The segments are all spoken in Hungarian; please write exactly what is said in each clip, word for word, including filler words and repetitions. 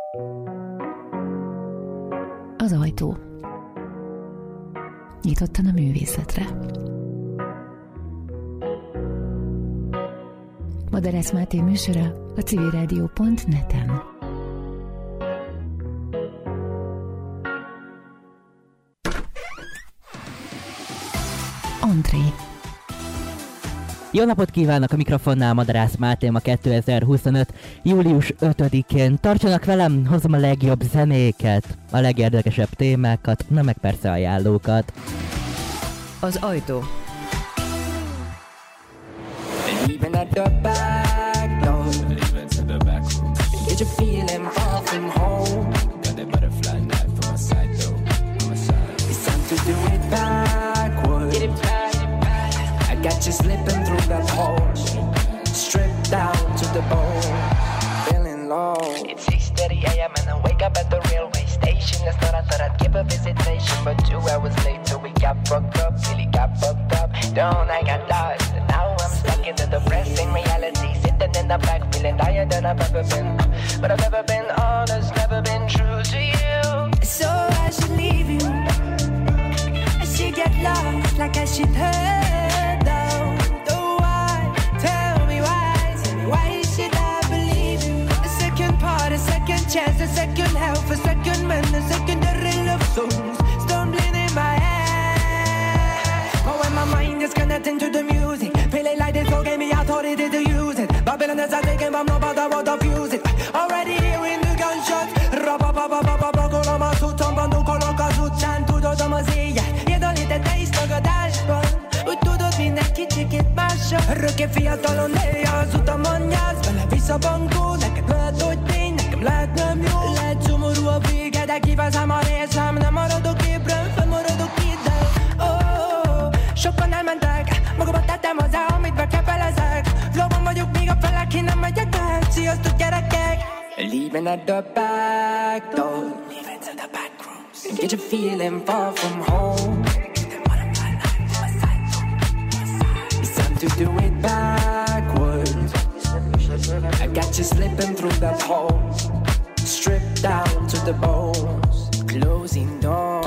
Az ajtó nyitottan a művészetre. Madarász Máté műsora a civilrádió pont net-en. Entré. Jó napot kívánok, a mikrofonnál Madarász Máté, a kétezer-huszonöt. július ötödikén. Tartsanak velem, hozom a legjobb zenéket, a legérdekesebb témákat, na meg persze ajánlókat. Az ajtó. Even at the back door, even to the back room. Get you feeling far from home. Got that butterfly knife on my side though, on my side. It's time to do it backwards. Get it back, back. I got you slipping through that hole. Stripped down to the bone, feeling low. It's six thirty a.m. and I wake up at the railway station. That's not I thought I'd give a visitation, but two hours later we got fucked up, really got fucked up. Don't I got lost, and now I'm stuck in the depressing reality. Sitting in the back, feeling higher than I've ever been. But I've never been honest, never been true to you. So I should leave you. I should get lost, like I should hurt though. The why? Tell me why? Tell me why should I believe you? A second part, a second chance, a second help, a second man, a secondary love songs stumbling in my head. But when my mind is connecting to the music, feeling like this song gave me authority to use it. Babylon is a taking from nobody what to fuse it. Already hearing the gunshots. Ra-ba-ba-ba-ba-ba-ba, kolama sucsan, bandó kolonka sucsan. Tudod a mazéje, jedolít egy tejsztagadásban. Úgy tudod, minden kicsikét mással. Örökké fiatalon élje az utamon nyász. Vele vissza bankó, neked lehet, hogy tény, nekem lehet nem jó. Lehet szomorú a vége, de kiveszem a részem. Nem maradok ébren, fennmaradok ide. Oh, sokan elmentek, magamat tettem hozzá, amit bekepelezek. Flowban vagyok, még a felek, én nem megyek el. Sziasztok gyerekek! Leaving at the back door, leaving to the back rooms. Get you feeling far from home. It's time to do it backwards. I got you slipping through that hole. Stripped down to the bones. Closing doors.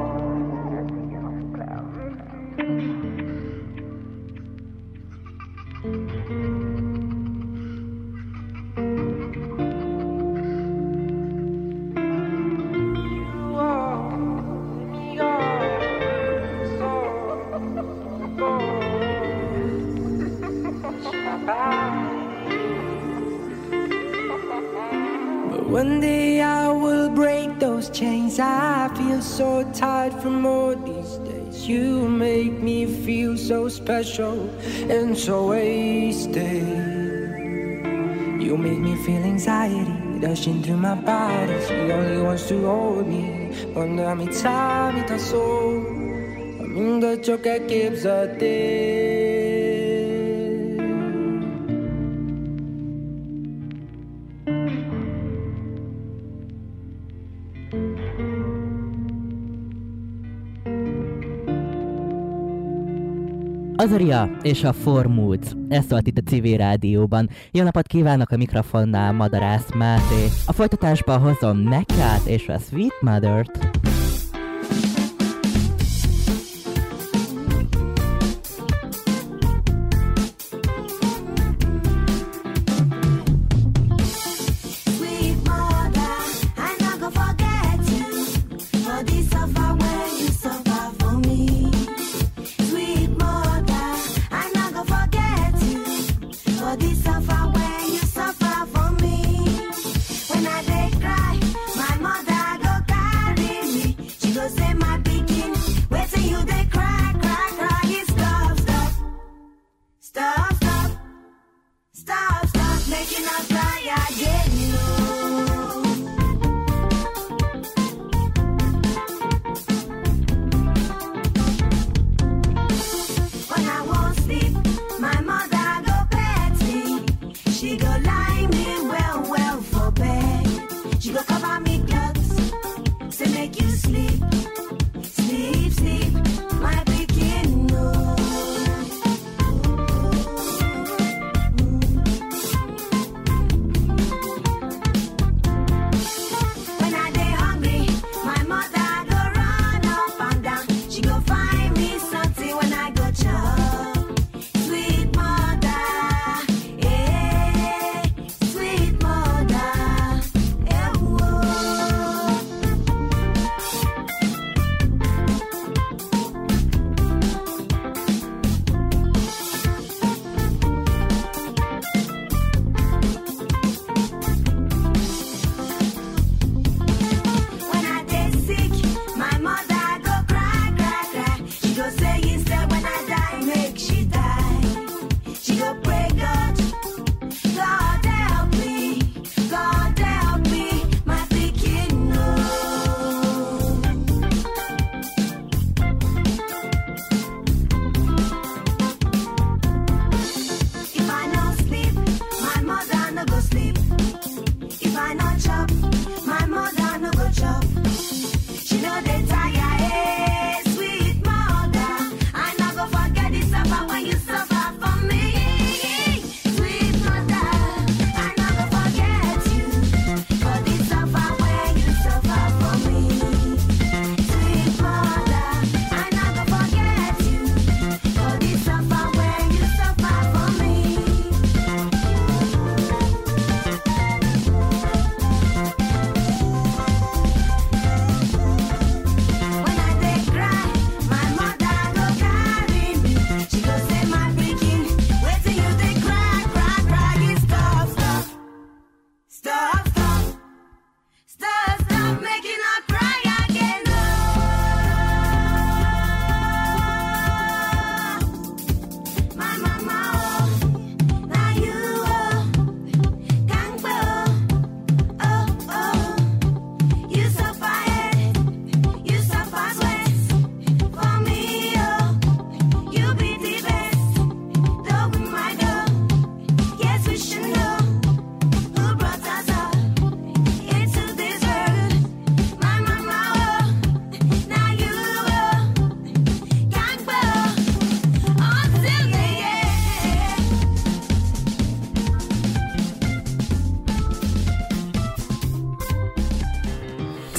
One day I will break those chains. I feel so tired from all these days. You make me feel so special and so wasted. You make me feel anxiety rushing through my body. She only wants to hold me. Quando ami számít a szó, mindegy csak elképzeltél. Azaria és a Four Moods. Ez szólt itt a Civil Rádióban. Jó napot kívánok, a mikrofonnál Madarász Máté. A folytatásban hozom Mekát és a Sweet Mother-t.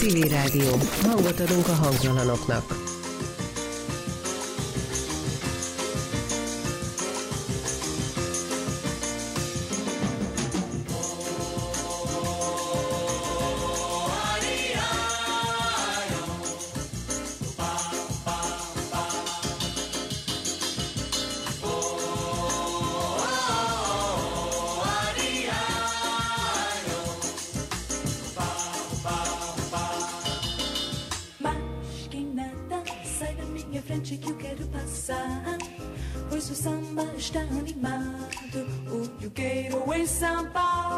Civil Rádió. Hangot adunk a hangtalanoknak. Pois o samba está animado, o que eu quero é samba.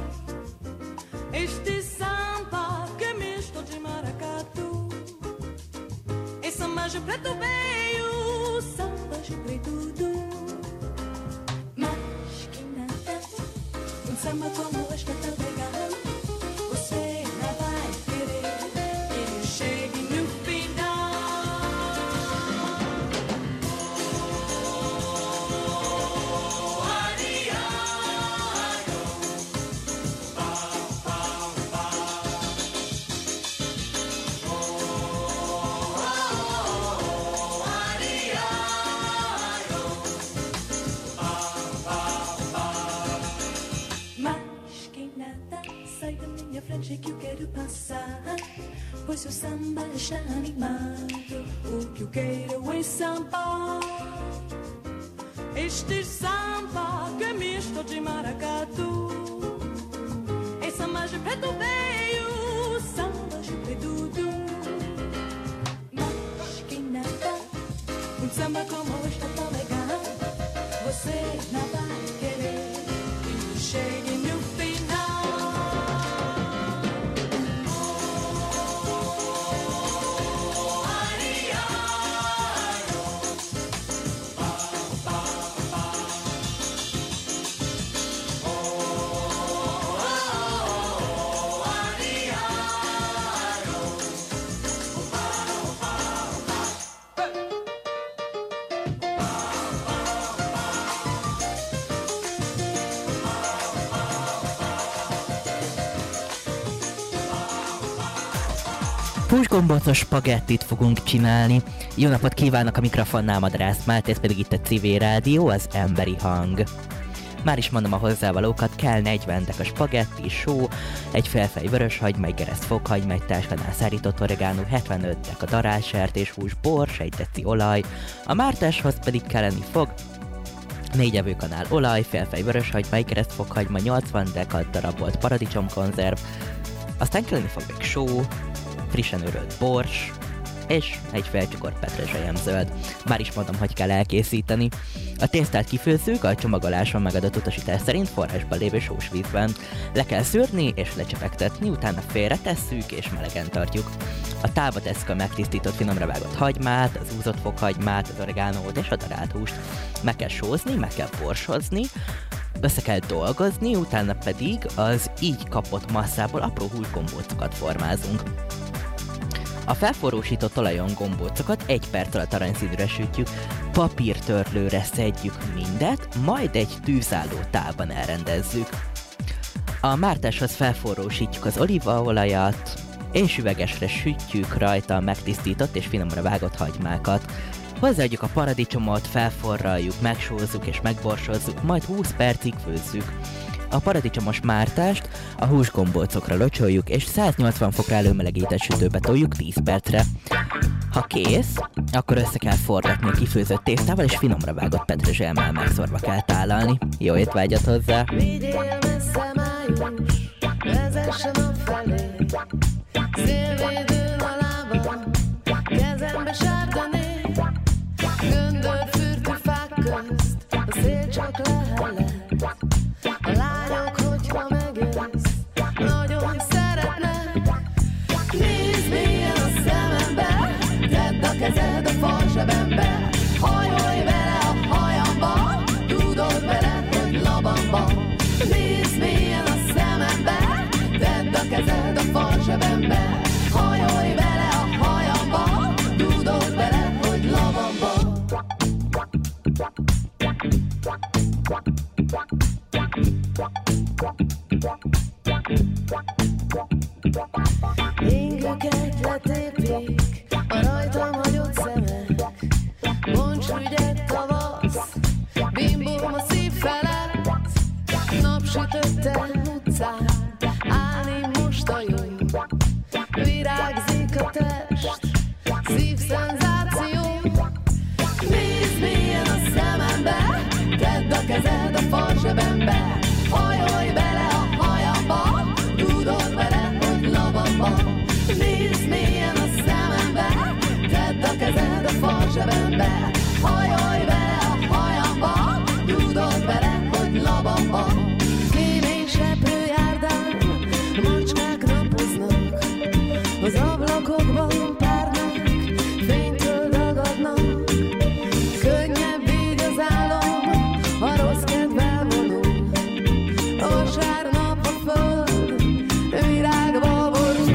Este samba que é misto de maracatu. É samba de preto veio, samba de preto do. Mas que nada, um samba como este é tão legal. Você não vai querer que ele chegue no final. Que eu quero passar, pois o samba está animado. O que eu quero é samba. Este samba que é misto de maracatu. É samba de preto veio, samba de preto do. Mas que nada, um samba como este é tão legal. Você não vai querer que chegue no final. Húsgombócos spagettit fogunk csinálni. Jó napot kívánok, a mikrofonnál Madrász Máté, ez pedig itt a Civil Rádió, az emberi hang. Már is mondom a hozzávalókat, kell negyven deka spagetti, só, egy félfej vöröshagyma, egy gereszt fokhagyma, egy táskánál szárított oregánó, hetvenöt deka darálssertéshús, bors, egy deci olaj, a mártáshoz pedig kelleni fog négy evőkanál olaj, félfej vöröshagyma, egy gereszt fokhagyma, nyolcvan deka darabolt paradicsomkonzerv, aztán kelleni fog még só, frissen őrölt bors, és egy felcsukott petrezselyemzöld. Már is mondom, hogy kell elkészíteni. A tésztát kifőzzük a csomagoláson megadott utasítás szerint forrásban lévő sós vízben. Le kell szűrni és lecsepegtetni, utána félretesszük és melegen tartjuk. A tálba tesszük a megtisztított finomra vágott hagymát, az úzott fokhagymát, az oregánót és a darált húst. Meg kell sózni, meg kell borsozni, össze kell dolgozni, utána pedig az így kapott masszából apró húsgombócokat formázunk. A felforrósított olajon gombócokat egy perc alatt aranyszínűre sütjük, papírtörlőre szedjük mindet, majd egy tűzálló tálban elrendezzük. A mártáshoz felforrósítjuk az olívaolajat, és üvegesre sütjük rajta a megtisztított és finomra vágott hagymákat. Hozzáadjuk a paradicsomot, felforraljuk, megsózzuk és megborsozzuk, majd húsz percig főzzük. A paradicsomos mártást a húsgombócokra locsoljuk, és száznyolcvan fokra előmelegített sütőbe toljuk tíz percre. Ha kész, akkor össze kell forgatni a kifőzött tésztával, és finomra vágott petrezselyemmel megszorva kell tálalni. Jó étvágyat hozzá! Vigyél messze május, vezessen a felé, szélvédőn a lábam, kezembe sárgané, göndör fürtű fák közt, a szél csak lehellet. A lányok, hogyha megjössz, nagyon szeretnek. Nézd mélyen a szemembe, tedd a kezed a farzsebembe, hajolj vele a hajamba, tudod vele, hogy labamba. Nézd mélyen a szemembe, tedd a kezed a farzsebembe, hajolj vele a hajamba, tudod vele, hogy labamba. Ingüket letépik a rajtam hagyott szemek. Bonts ügyet tavasz, bimbóm a szív felett. Napsütötte utcán, állni most a jó. Virágzik a test, szívszenzáció. Nézd mélyen a szemembe, tedd a kezed a farzsebembe. Hajolj bele a hajamba, tudod vele, hogy labamba. Nézd mélyen a szemembe, tedd a kezed a farzsebembe. Hajolj bele a hajamba, tudod vele, hogy labamba. Kémény seprő járdán, macskák napoznak, az ablakokban párnák, fénytől dagadnak. Könnyebb így az álom, a rossz kedvel vonul. A vasárnap a föld virágba borul.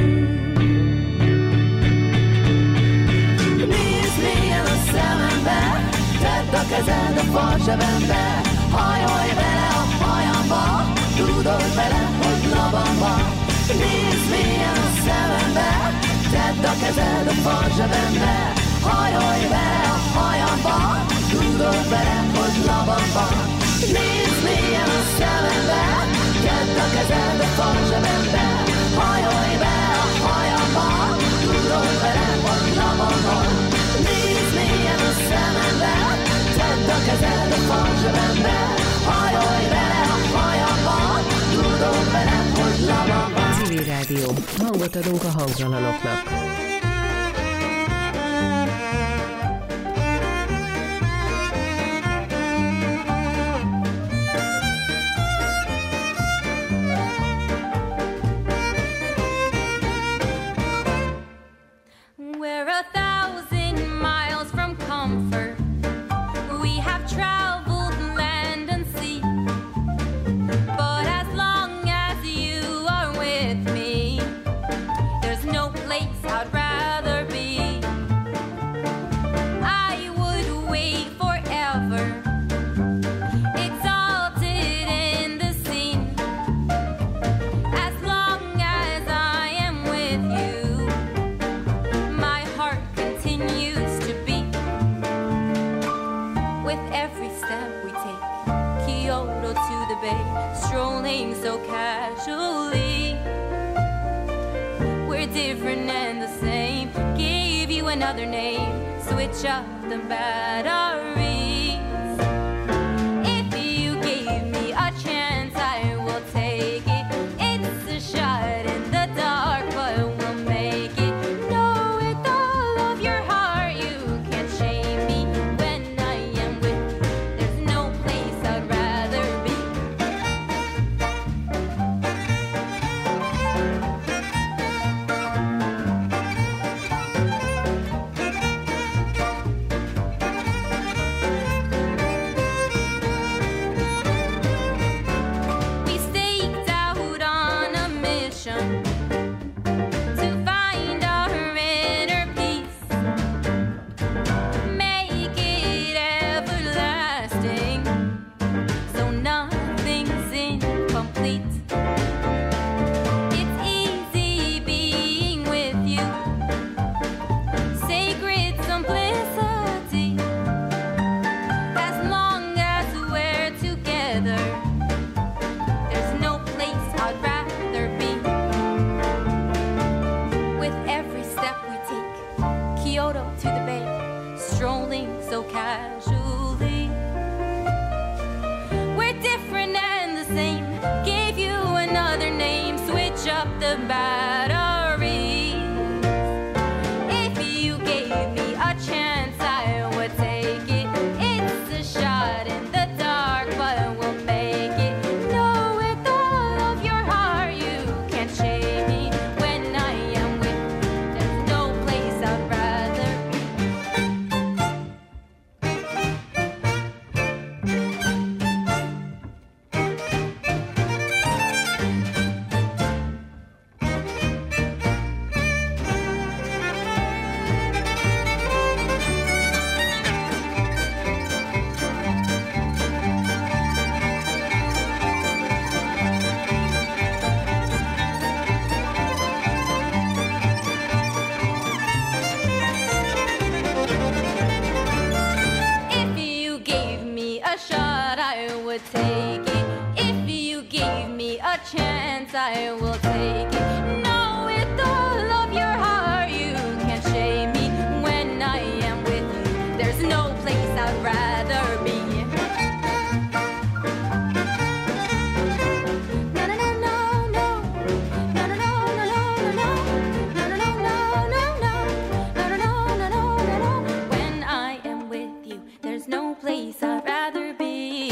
Nézd mélyen a szemembe, tedd a kezed a farzsebembe. Hajolj bele a hajamba, tudod vele, hogy labamba. Nézd mélyen a szemembe, tedd a kezed a farzsebembe. Hajolj bele a hajamba, tudod vele, hogy labamba. Nézd mélyen a szemembe, tedd a kezed a farzsebembe. Hajolj bele a hajamba, tudod vele, hogy labamba. Nézd mélyen a szemembe, tedd a kezed a farzsebembe. Hajolj bele a hajamba, tudod vele, hogy labamba. Civil Rádió. Hangot adunk a hangtalanoknak. We're a thousand miles from comfort. We have traveled land and sea. But as long as you are with me, there's no place I'd rather be. I would wait forever, exalted in the scene. As long as I am with you, my heart continues to beat. With every step we take, Kyoto to the bay, strolling so casually. We're different and the same, gave you another name, switch up the batteries. If you gave me a chance, I will take it. It's a shot in the dark, but we'll make it. Know with all of your heart, you can't shame me when I am with you. There's no place I'd rather be. We staked out on a mission to find our inner peace, make it everlasting, so nothing's incomplete. It's easy being with you, sacred simplicity. As long as we're together, there's no place I'd rather be. With every step we take, Kyoto to the bay, strolling so casually. We're different and the same, gave you another name, switch up the batteries. If you gave me a chance, I would take it. It's a shot in the dark, but we'll make it. Know with all of your heart, you can't shame me when I am with you. There's no place I'd rather be. me a chance, I will take it. No, with all of your heart, you can't shame me. When I am with you, there's no place I'd rather be. Place I'd rather be.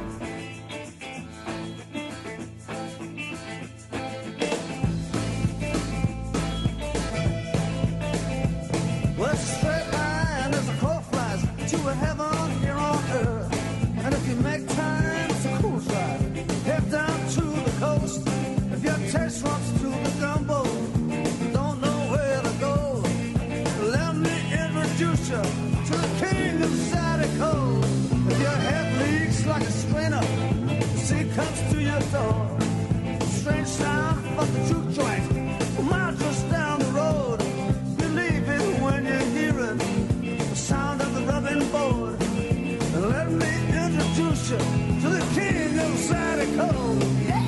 Well, it's a straight line as a crow flies to a heaven here on earth. And if you make time, it's a cool ride. Head down to the coast. If your taste runs to the gumbo, don't know where to go. Let me introduce you to the king of Zydeco. If your head leaks like a strainer, the sea comes to your door. Strange sound of the juke joint, a mile just down the road. Believe it when you hear it, the sound of the rubbing board. And let me introduce you to the king of Zydeco. Yeah!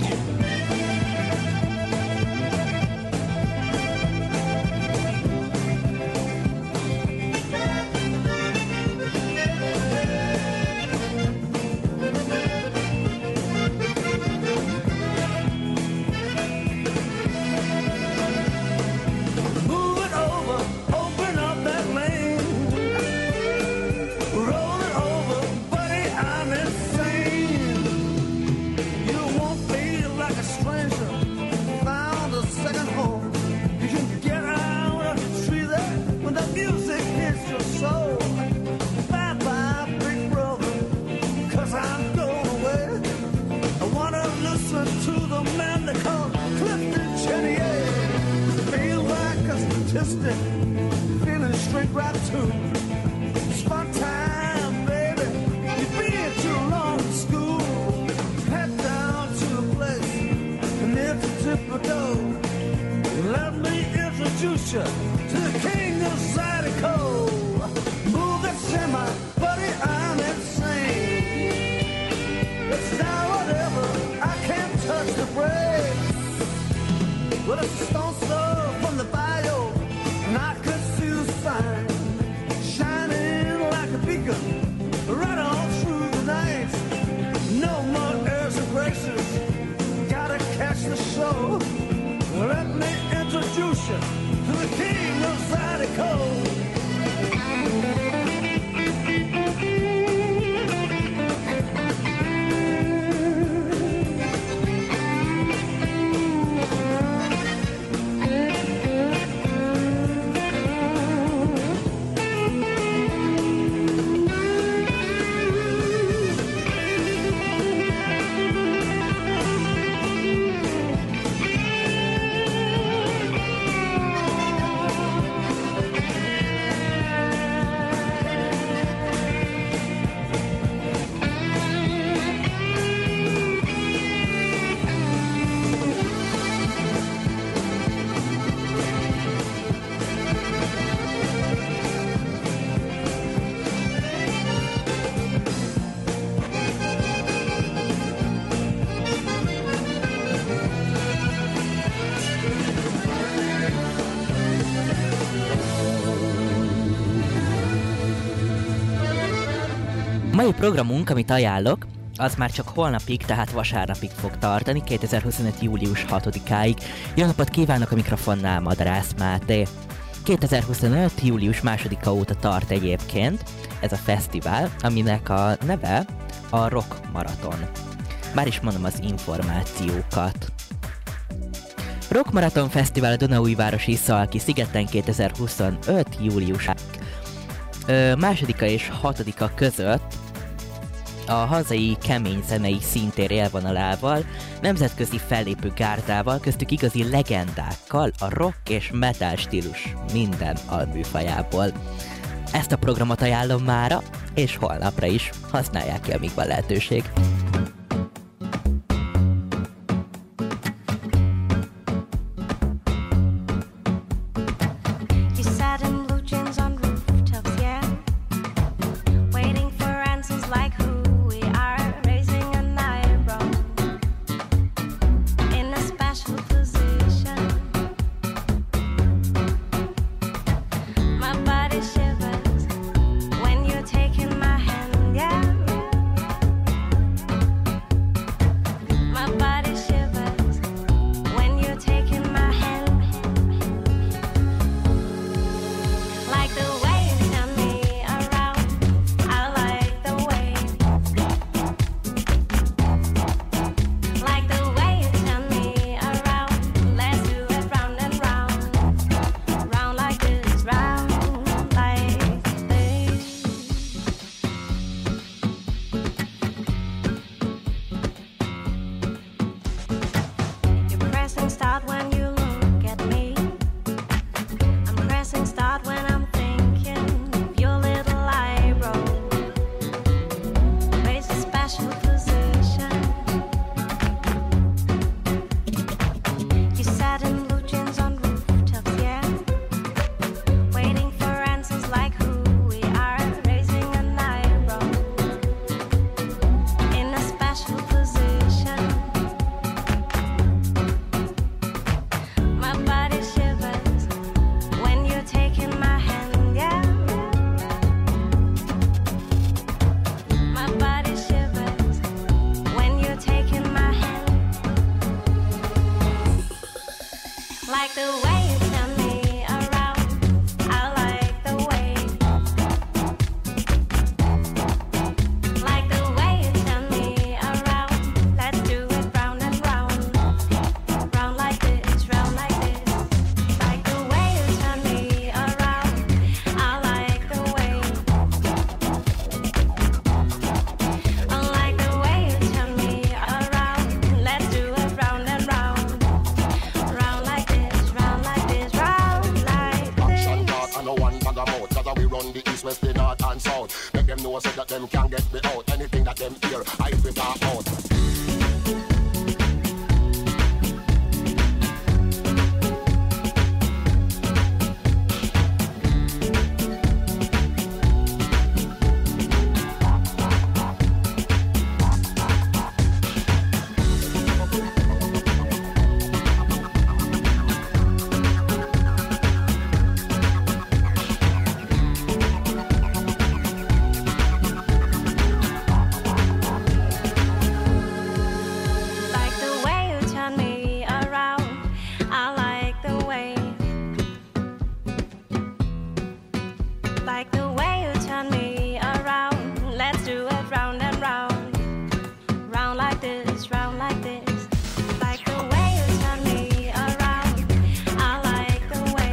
Feeling straight right too. It's fun time, baby. You've been too long in school. Head down to the place and if you tip the dough, let me introduce you to the king of Zydeco. Move that semi, buddy, I'm insane. It's now whatever, I can't touch the brakes. Well, it's a stone throw from the bayou, and I could see the sign shining like a beacon right on through the night. No more airs and graces, gotta catch the show. Let me introduce you to the king of Zydeco. Mai programunk, amit ajánlok, az már csak holnapig, tehát vasárnapig fog tartani, kétezer-huszonöt. július hatodikáig. Jó napot kívánok, a mikrofonnál Madarász Máté. kétezer-huszonöt. július másodika óta tart egyébként ez a fesztivál, aminek a neve a Rock Marathon. Már is mondom az információkat. Rock Marathon Fesztivál a Dunaújvárosi Szalki szigeten kétezer-huszonöt. július másodika és hatodika között a hazai kemény zenei színtér élvonalával, nemzetközi fellépő gárdával, köztük igazi legendákkal, a rock és metal stílus minden alműfajából. Ezt a programot ajánlom mára, és holnapra is. Használják ki, amíg van lehetőség. the way you turn me around. I like the way. Like the way you turn me around. Let's do it round and round. Round like this, round like this. Like the way you turn me around. I like the way. I like the way you turn me around. Let's do it round and round. Round like this, round like this, round like Action this. part and no one bag of mouth. Cause we run the east, west, the north and south. Make them know so that them can get me out. Anything that them hear, I will talk out. Like the way you turn me around. I like the way. Like the way you turn me around. Let's do it round and round. Round like this, round like this. Like the way you turn me around. I like the way.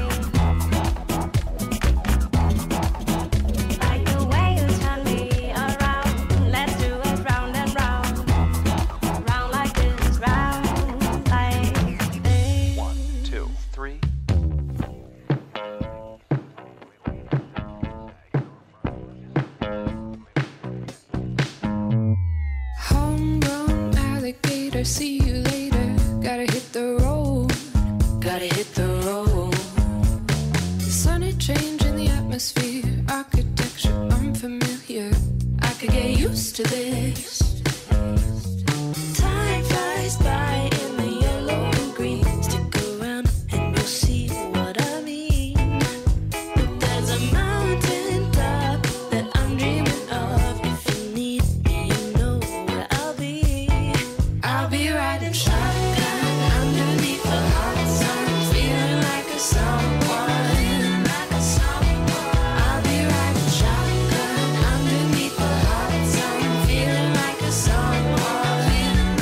Like the way you turn me around. Let's do it round and round. Round like this, round like this. One, two, three. Homegrown alligator, see you later. Gotta hit the road, gotta hit the road. The sunny change in the atmosphere, architecture unfamiliar. I could get used to this. Time flies by in the yellow and green. Stick around and you'll see what I mean. There's a mountain top that I'm dreaming of. If you need me, you know where I'll be. I'll be riding shotgun underneath the hot sun, feeling like a someone. I'll be riding shotgun underneath the hot sun, feeling like a someone.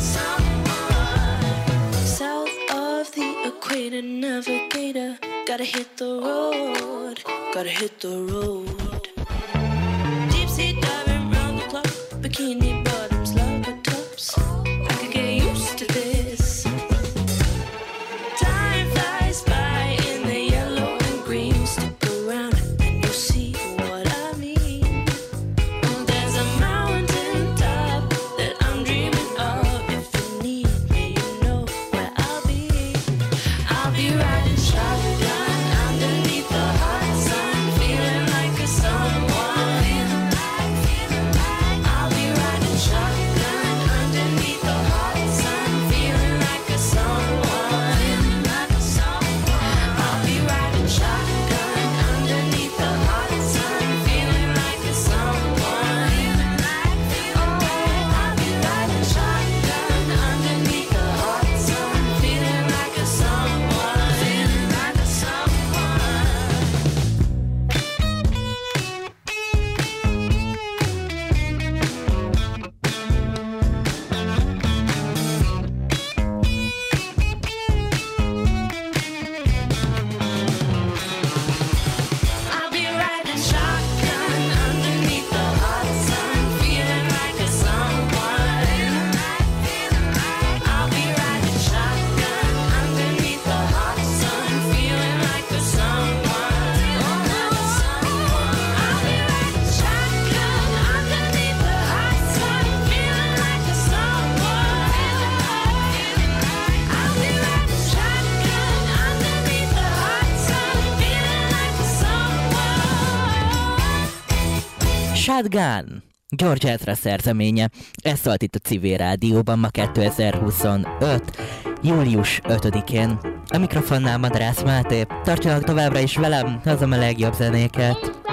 South of the equator, navigator, gotta hit the road, gotta hit the road. Deep sea diving round the clock, bikini bottoms, lava tops. I could get used to this. Time flies by in the yellow and green. Stick around and you'll see what I mean. There's a mountain top that I'm dreaming of. If you need me, you know where I'll be. I'll be riding shotgun underneath the hot sun, feeling like a someone. I'll be riding shotgun underneath the hot sun, feeling like a someone. I'll be riding shotgun underneath the hot sun, feeling like a someone. Oh, I'll be riding shotgun underneath the hot sun, feeling like a someone, feeling like a I'll be riding shotgun underneath the hot sun, feeling like a someone. I'll be riding shotgun underneath the hot sun, feeling like a someone. I'll be riding shotgun underneath the hot sun, feeling like a someone. I'll be riding shotgun underneath the hot sun, feeling like a someone. Shotgun! George Ezra szerzeménye. Ez szólt itt a Civil Rádióban ma kétezer-huszonöt. július ötödikén. A mikrofonnál Madarász Máté. Tartsanak továbbra is velem, hozom a legjobb zenéket.